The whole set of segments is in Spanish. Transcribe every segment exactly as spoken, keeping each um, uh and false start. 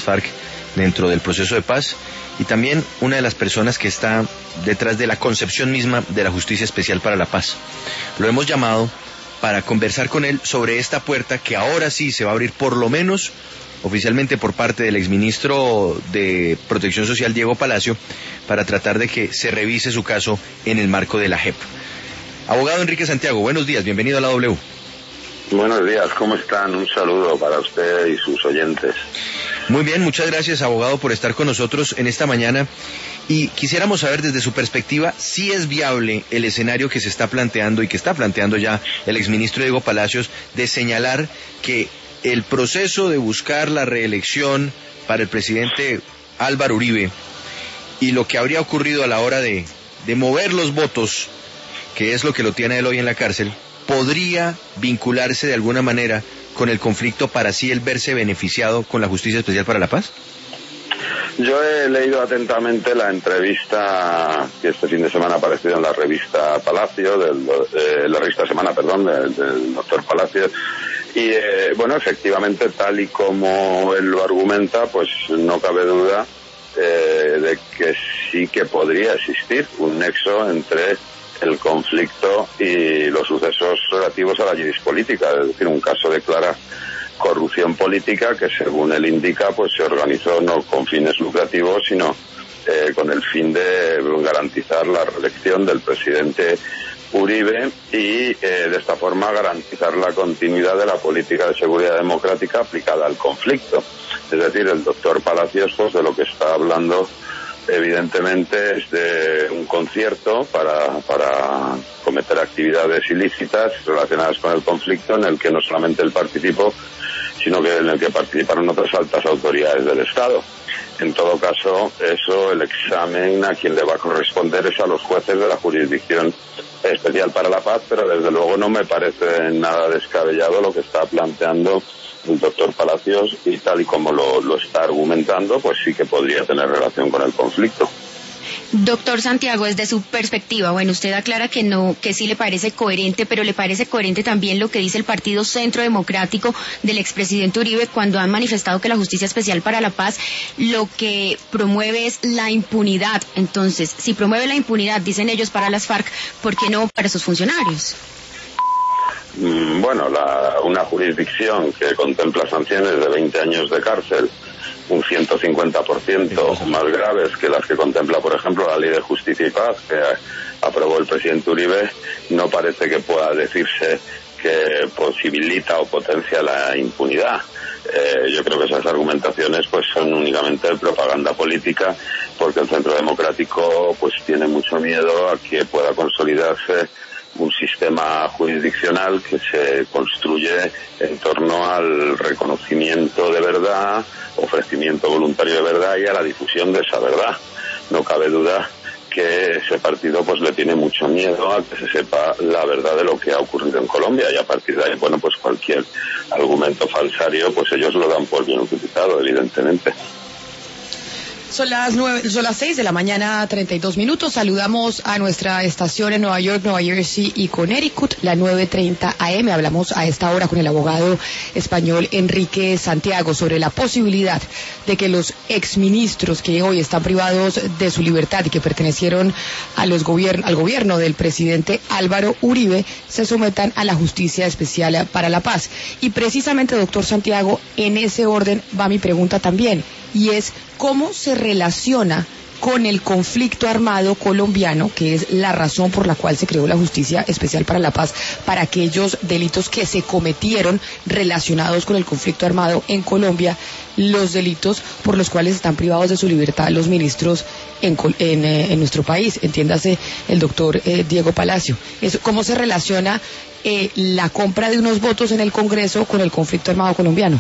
FARC dentro del proceso de paz y también una de las personas que está detrás de la concepción misma de la Justicia Especial para la Paz. Lo hemos llamado para conversar con él sobre esta puerta que ahora sí se va a abrir, por lo menos oficialmente, por parte del exministro de Protección Social, Diego Palacio, para tratar de que se revise su caso en el marco de la J E P. Abogado Enrique Santiago, buenos días, bienvenido a la W. Buenos días, ¿cómo están? Un saludo para usted y sus oyentes. Muy bien, muchas gracias, abogado, por estar con nosotros en esta mañana. Y quisiéramos saber desde su perspectiva si es viable el escenario que se está planteando y que está planteando ya el exministro Diego Palacios de señalar que el proceso de buscar la reelección para el presidente Álvaro Uribe y lo que habría ocurrido a la hora de, de mover los votos, que es lo que lo tiene él hoy en la cárcel, podría vincularse de alguna manera con el conflicto para así él verse beneficiado con la Justicia Especial para la Paz? Yo he leído atentamente la entrevista que este fin de semana ha aparecido en la revista Palacio, del, eh, la revista Semana, perdón, del, del doctor Palacio. Y eh, bueno, efectivamente, tal y como él lo argumenta, pues no cabe duda eh, de que sí que podría existir un nexo entre el conflicto y los sucesos relativos a la judispolítica, es decir, un caso de clara corrupción política que, según él indica, pues se organizó no con fines lucrativos, sino eh, con el fin de garantizar la reelección del presidente Uribe y eh, de esta forma garantizar la continuidad de la política de seguridad democrática aplicada al conflicto. Es decir, el doctor Palacios, pues, de lo que está hablando evidentemente es de un concierto para, para cometer actividades ilícitas relacionadas con el conflicto, en el que no solamente él participó, sino que en el que participaron otras altas autoridades del Estado. En todo caso, eso, el examen a quien le va a corresponder es a los jueces de la Jurisdicción Especial para la Paz, pero desde luego no me parece nada descabellado lo que está planteando el doctor Palacios, y tal y como lo, lo está argumentando, pues sí que podría tener relación con el conflicto. Doctor Santiago, desde su perspectiva, bueno, usted aclara que no, que sí le parece coherente, pero le parece coherente también lo que dice el Partido Centro Democrático del expresidente Uribe cuando han manifestado que la Justicia Especial para la Paz lo que promueve es la impunidad. Entonces, si promueve la impunidad, dicen ellos, para las FARC, ¿por qué no para sus funcionarios? Bueno, la, una jurisdicción que contempla sanciones de veinte años de cárcel, un ciento cincuenta por ciento más graves que las que contempla, por ejemplo, la Ley de Justicia y Paz que aprobó el presidente Uribe, no parece que pueda decirse que posibilita o potencia la impunidad. Eh, yo creo que esas argumentaciones pues son únicamente de propaganda política, porque el Centro Democrático pues tiene mucho miedo a que pueda consolidarse un sistema jurisdiccional que se construye en torno al reconocimiento de verdad, ofrecimiento voluntario de verdad y a la difusión de esa verdad. No cabe duda que ese partido pues le tiene mucho miedo a que se sepa la verdad de lo que ha ocurrido en Colombia, y a partir de ahí, bueno, pues cualquier argumento falsario pues ellos lo dan por bien utilizado, evidentemente. Son las nueve, son las seis de la mañana, treinta y dos minutos. Saludamos a nuestra estación en Nueva York, Nueva Jersey y Connecticut, la nueve treinta A M. Hablamos a esta hora con el abogado español Enrique Santiago sobre la posibilidad de que los exministros que hoy están privados de su libertad y que pertenecieron a los gobiern- al gobierno del presidente Álvaro Uribe se sometan a la Justicia Especial para la Paz. Y precisamente, doctor Santiago, en ese orden va mi pregunta también, y es cómo se relaciona con el conflicto armado colombiano, que es la razón por la cual se creó la Justicia Especial para la Paz, para aquellos delitos que se cometieron relacionados con el conflicto armado en Colombia, los delitos por los cuales están privados de su libertad los ministros en, en, eh, en nuestro país, entiéndase el doctor eh, Diego Palacio. Eso, ¿cómo se relaciona eh, la compra de unos votos en el Congreso con el conflicto armado colombiano?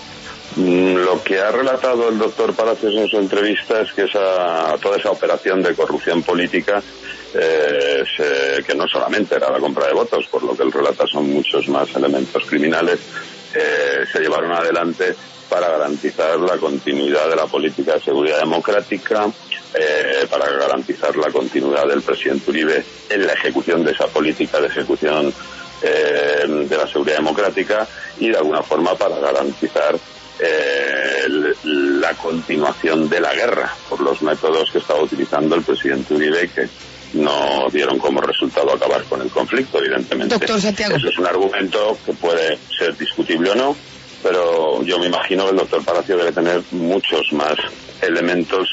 Lo que ha relatado el doctor Palacios en su entrevista es que esa, toda esa operación de corrupción política, eh, se, que no solamente era la compra de votos, por lo que él relata son muchos más elementos criminales, eh, se llevaron adelante para garantizar la continuidad de la política de seguridad democrática, eh, para garantizar la continuidad del presidente Uribe en la ejecución de esa política de ejecución eh, de la seguridad democrática, y de alguna forma para garantizar Eh, la una continuación de la guerra por los métodos que estaba utilizando el presidente Uribe, que no dieron como resultado acabar con el conflicto, evidentemente. Doctor Santiago. Eso es un argumento que puede ser discutible o no, pero yo me imagino que el doctor Palacio debe tener muchos más elementos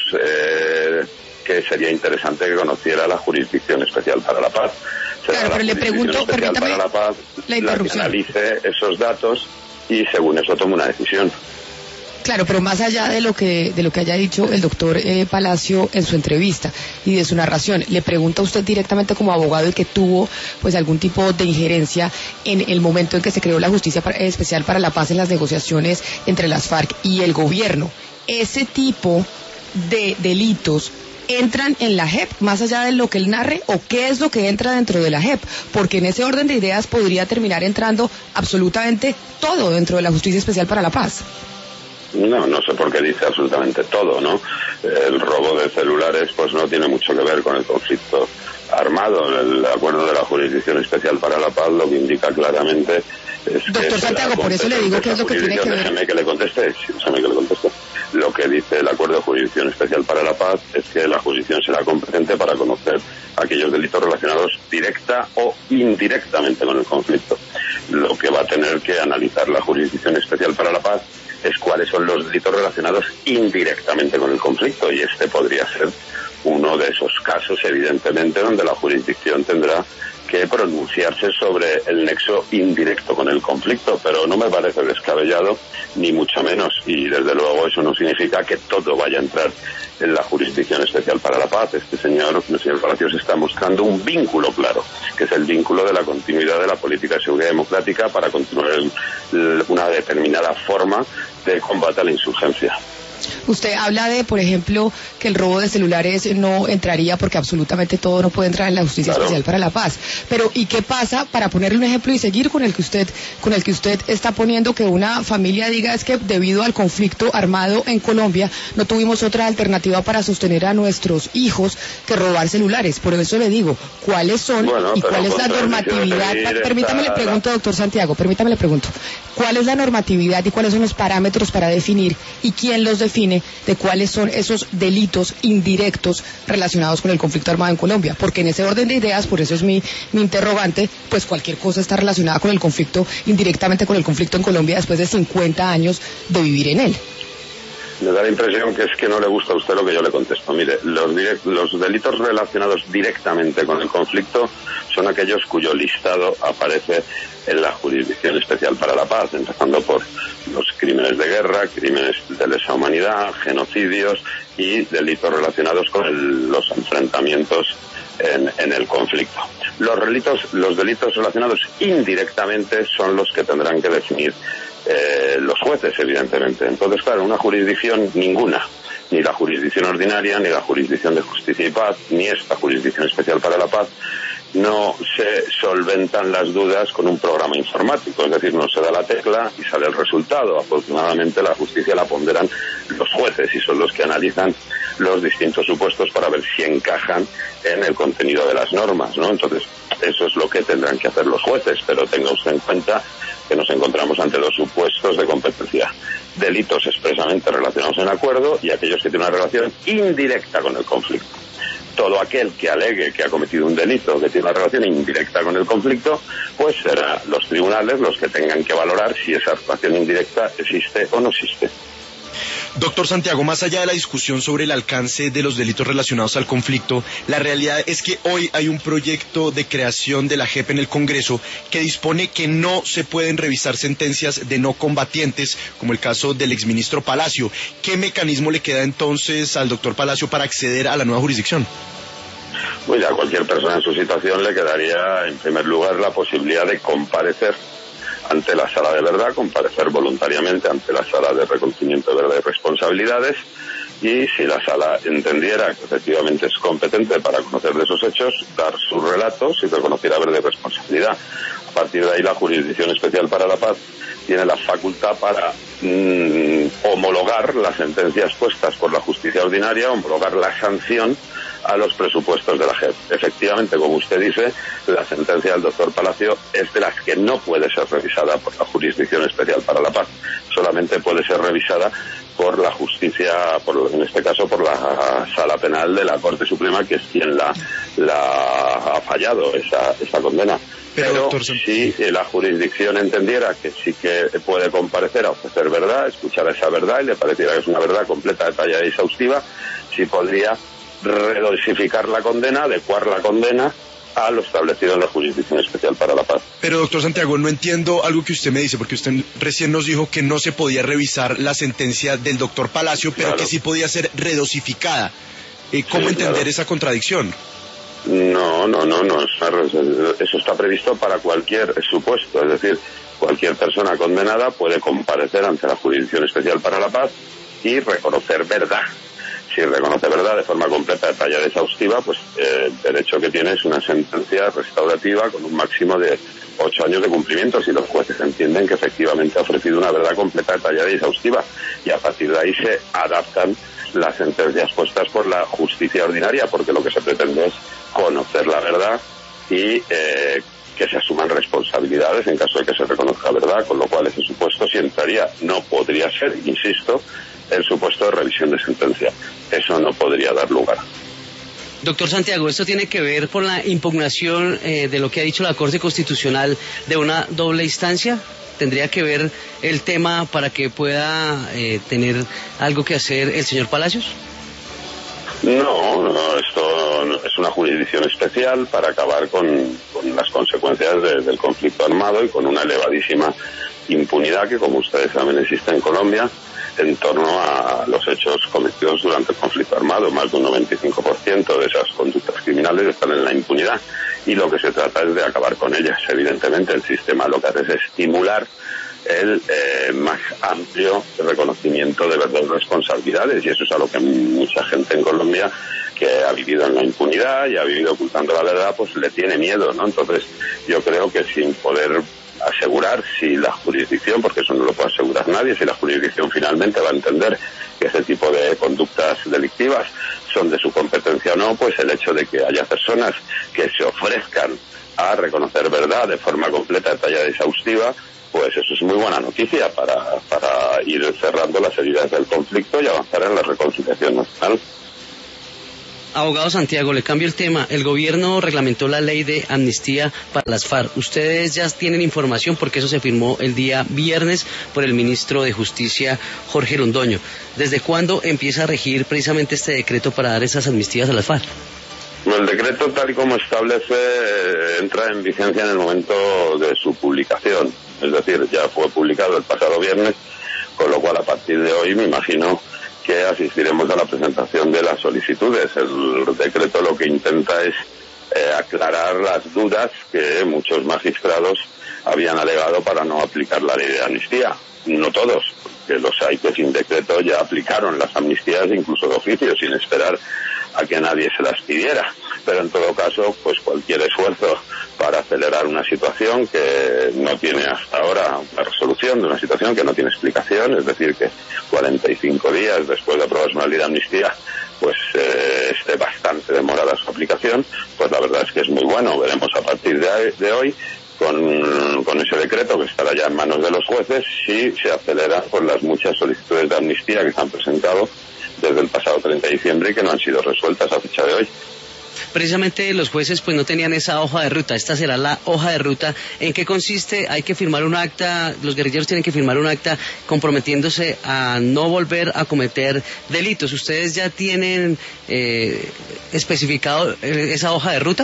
eh, que sería interesante que conociera la Jurisdicción Especial para la Paz. Será claro, pero le pregunto, permítame para la paz, la interrupción. La que analice esos datos y según eso tome una decisión. Claro, pero más allá de lo que de lo que haya dicho el doctor eh, Palacio en su entrevista y de su narración, le pregunta a usted directamente como abogado y que tuvo pues algún tipo de injerencia en el momento en que se creó la Justicia Especial para la Paz en las negociaciones entre las FARC y el gobierno. Ese tipo de delitos entran en la J E P, más allá de lo que él narre, o qué es lo que entra dentro de la J E P, porque en ese orden de ideas podría terminar entrando absolutamente todo dentro de la Justicia Especial para la Paz. No, no sé por qué dice absolutamente todo, ¿no? El robo de celulares pues no tiene mucho que ver con el conflicto armado. El acuerdo de la Jurisdicción Especial para la Paz lo que indica claramente es que... Doctor Santiago, por eso le digo que es lo que tiene que ver... Déjeme que le conteste, déjame que le conteste. Lo que dice el acuerdo de Jurisdicción Especial para la Paz es que la jurisdicción será competente para conocer aquellos delitos relacionados directa o indirectamente con el conflicto. Lo que va a tener que analizar la Jurisdicción Especial para la Paz es cuáles son los delitos relacionados indirectamente con el conflicto, y este podría ser uno de esos casos, evidentemente, donde la jurisdicción tendrá que pronunciarse sobre el nexo indirecto con el conflicto, pero no me parece descabellado, ni mucho menos, y desde luego eso no significa que todo vaya a entrar en la Jurisdicción Especial para la Paz. Este señor, el señor Palacios, está mostrando un vínculo claro, que es el vínculo de la continuidad de la política de seguridad democrática para continuar el, una determinada forma de combate a la insurgencia. Usted habla de, por ejemplo, que el robo de celulares no entraría porque absolutamente todo no puede entrar en la Justicia claro. Especial para la Paz. Pero ¿y qué pasa, para ponerle un ejemplo y seguir con el que usted con el que usted está poniendo, que una familia diga es que debido al conflicto armado en Colombia no tuvimos otra alternativa para sostener a nuestros hijos que robar celulares? Por eso le digo, ¿cuáles son bueno, y cuál es la normatividad? Permítame le pregunto, doctor Santiago, permítame le pregunto, ¿cuál es la normatividad y cuáles son los parámetros para definir y quién los define de cuáles son esos delitos indirectos relacionados con el conflicto armado en Colombia? Porque en ese orden de ideas, por eso es mi, mi interrogante, pues cualquier cosa está relacionada con el conflicto, indirectamente con el conflicto en Colombia después de cincuenta años de vivir en él. Me da la impresión que es que no le gusta a usted lo que yo le contesto. Mire, los, direct, los delitos relacionados directamente con el conflicto son aquellos cuyo listado aparece en la Jurisdicción Especial para la Paz, empezando por los crímenes de guerra, crímenes de lesa humanidad, genocidios y delitos relacionados con el, los enfrentamientos en, en el conflicto. Los delitos, los delitos relacionados indirectamente son los que tendrán que definir Eh, los jueces, evidentemente. Entonces, claro, una jurisdicción ninguna, ni la jurisdicción ordinaria, ni la jurisdicción de justicia y paz, ni esta Jurisdicción Especial para la Paz, no se solventan las dudas con un programa informático, es decir, no se da la tecla y sale el resultado. Afortunadamente la justicia la ponderan los jueces y son los que analizan los distintos supuestos para ver si encajan en el contenido de las normas, ¿no? Entonces, eso es lo que tendrán que hacer los jueces, pero tenga usted en cuenta que nos encontramos ante dos supuestos de competencia: delitos expresamente relacionados en acuerdo y aquellos que tienen una relación indirecta con el conflicto. Todo aquel que alegue que ha cometido un delito que tiene una relación indirecta con el conflicto, pues serán los tribunales los que tengan que valorar si esa relación indirecta existe o no existe. Doctor Santiago, más allá de la discusión sobre el alcance de los delitos relacionados al conflicto, la realidad es que hoy hay un proyecto de creación de la J E P en el Congreso que dispone que no se pueden revisar sentencias de no combatientes, como el caso del exministro Palacio. ¿Qué mecanismo le queda entonces al doctor Palacio para acceder a la nueva jurisdicción? Pues a cualquier persona en su situación le quedaría, en primer lugar, la posibilidad de comparecer ante la sala de verdad, comparecer voluntariamente ante la sala de reconocimiento de verdad y responsabilidades, y si la sala entendiera que efectivamente es competente para conocer de esos hechos, dar sus relatos y reconocer haber de responsabilidad. A partir de ahí, la Jurisdicción Especial para la Paz tiene la facultad para mmm, homologar las sentencias puestas por la justicia ordinaria, homologar la sanción a los presupuestos de la J E P. Efectivamente, como usted dice, la sentencia del doctor Palacio es de las que no puede ser revisada por la Jurisdicción Especial para la Paz, solamente puede ser revisada por la justicia, por, en este caso por la Sala Penal de la Corte Suprema, que es quien la, la ha fallado esa, esa condena. Pero, Pero doctor, si la jurisdicción entendiera que sí que puede comparecer a ofrecer verdad, escuchar esa verdad y le pareciera que es una verdad completa, detallada y exhaustiva, sí podría redosificar la condena, adecuar la condena a lo establecido en la Jurisdicción Especial para la Paz. Pero doctor Santiago, no entiendo algo que usted me dice, porque usted recién nos dijo que no se podía revisar la sentencia del doctor Palacio, pero claro, que sí podía ser redosificada. Eh, ¿Cómo sí, entender claro. esa contradicción? No, no, no, no. Eso está previsto para cualquier supuesto, es decir, cualquier persona condenada puede comparecer ante la Jurisdicción Especial para la Paz y reconocer verdad. Si reconoce verdad de forma completa, detallada y exhaustiva, pues eh, el derecho que tiene es una sentencia restaurativa con un máximo de ocho años de cumplimiento, si los jueces entienden que efectivamente ha ofrecido una verdad completa, detallada y exhaustiva, y a partir de ahí se adaptan las sentencias puestas por la justicia ordinaria, porque lo que se pretende es conocer la verdad y eh, que se asuman responsabilidades en caso de que se reconozca verdad, con lo cual ese supuesto sí entraría. No podría ser, insisto, el supuesto de revisión de sentencia. Eso no podría dar lugar. Doctor Santiago, ¿esto tiene que ver por la impugnación eh, de lo que ha dicho la Corte Constitucional de una doble instancia? ¿Tendría que ver el tema para que pueda eh, tener algo que hacer el señor Palacios? No, no, esto es una jurisdicción especial para acabar con, con las consecuencias de, del conflicto armado y con una elevadísima impunidad que, como ustedes saben, existe en Colombia en torno a los hechos cometidos durante el conflicto armado. Más de un noventa y cinco por ciento de esas conductas criminales están en la impunidad y lo que se trata es de acabar con ellas. Evidentemente, el sistema lo que hace es estimular el eh, más amplio reconocimiento de verdaderas responsabilidades, y eso es a lo que mucha gente en Colombia que ha vivido en la impunidad y ha vivido ocultando la verdad, pues le tiene miedo, ¿no? Entonces yo creo que sin poder asegurar si la jurisdicción, porque eso no lo puede asegurar nadie, si la jurisdicción finalmente va a entender que ese tipo de conductas delictivas son de su competencia o no, pues el hecho de que haya personas que se ofrezcan a reconocer verdad de forma completa, detallada y exhaustiva, pues eso es muy buena noticia para, para ir cerrando las heridas del conflicto y avanzar en la reconciliación nacional. Abogado Santiago, le cambio el tema. El gobierno reglamentó la ley de amnistía para las FARC. Ustedes ya tienen información porque eso se firmó el día viernes por el ministro de Justicia, Jorge Londoño. ¿Desde cuándo empieza a regir precisamente este decreto para dar esas amnistías a las FARC? El decreto, tal y como establece, entra en vigencia en el momento de su publicación. Es decir, ya fue publicado el pasado viernes, con lo cual a partir de hoy me imagino que asistiremos a la presentación de las solicitudes. El decreto lo que intenta es eh, aclarar las dudas que muchos magistrados habían alegado para no aplicar la ley de amnistía. No todos, porque los hay que sin decreto ya aplicaron las amnistías, incluso de oficio, sin esperar a que nadie se las pidiera. Pero en todo caso, pues cualquier esfuerzo para acelerar una situación que no tiene hasta ahora la resolución de una situación que no tiene explicación, es decir, que cuarenta y cinco días después de aprobarse una ley de amnistía, pues eh, esté bastante demorada su aplicación, pues la verdad es que es muy bueno. Veremos a partir de, de hoy, con, con ese decreto que estará ya en manos de los jueces, si se acelera por las muchas solicitudes de amnistía que se han presentado desde el pasado treinta de diciembre y que no han sido resueltas a fecha de hoy. Precisamente los jueces pues no tenían esa hoja de ruta. Esta será la hoja de ruta. ¿En qué consiste? Hay que firmar un acta, los guerrilleros tienen que firmar un acta comprometiéndose a no volver a cometer delitos. ¿Ustedes ya tienen eh, especificado esa hoja de ruta?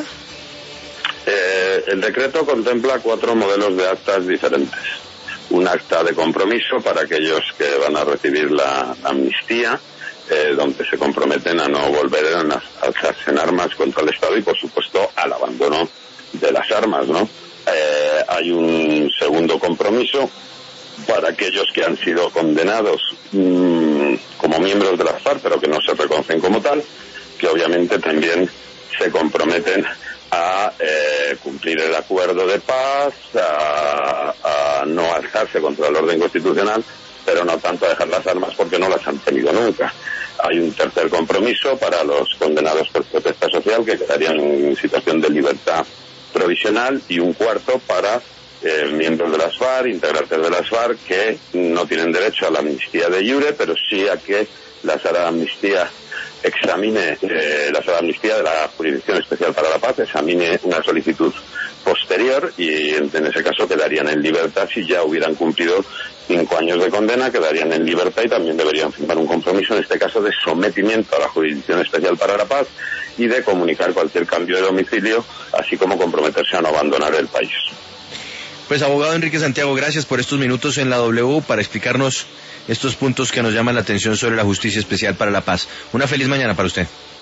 Eh, el decreto contempla cuatro modelos de actas diferentes. Un acta de compromiso para aquellos que van a recibir la amnistía, Eh, donde se comprometen a no volver a alzarse en armas contra el Estado y, por supuesto, al abandono de las armas, ¿no? Eh, hay un segundo compromiso para aquellos que han sido condenados mmm, como miembros de las FARC, pero que no se reconocen como tal, que obviamente también se comprometen a eh, cumplir el acuerdo de paz, a, a no alzarse contra el orden constitucional, pero no tanto a dejar las armas porque no las han tenido nunca. Hay un tercer compromiso para los condenados por protesta social, que quedarían en situación de libertad provisional, y un cuarto para eh, miembros de las FARC, integrantes de las FARC, que no tienen derecho a la amnistía de iure, pero sí a que la sala de amnistía examine, eh, la sala de amnistía de la Jurisdicción Especial para la Paz examine una solicitud posterior, y en, en ese caso quedarían en libertad. Si ya hubieran cumplido cinco años de condena, quedarían en libertad y también deberían firmar un compromiso, en este caso de sometimiento a la Jurisdicción Especial para la Paz y de comunicar cualquier cambio de domicilio, así como comprometerse a no abandonar el país. Pues abogado Enrique Santiago, gracias por estos minutos en la W para explicarnos estos puntos que nos llaman la atención sobre la Justicia Especial para la Paz. Una feliz mañana para usted.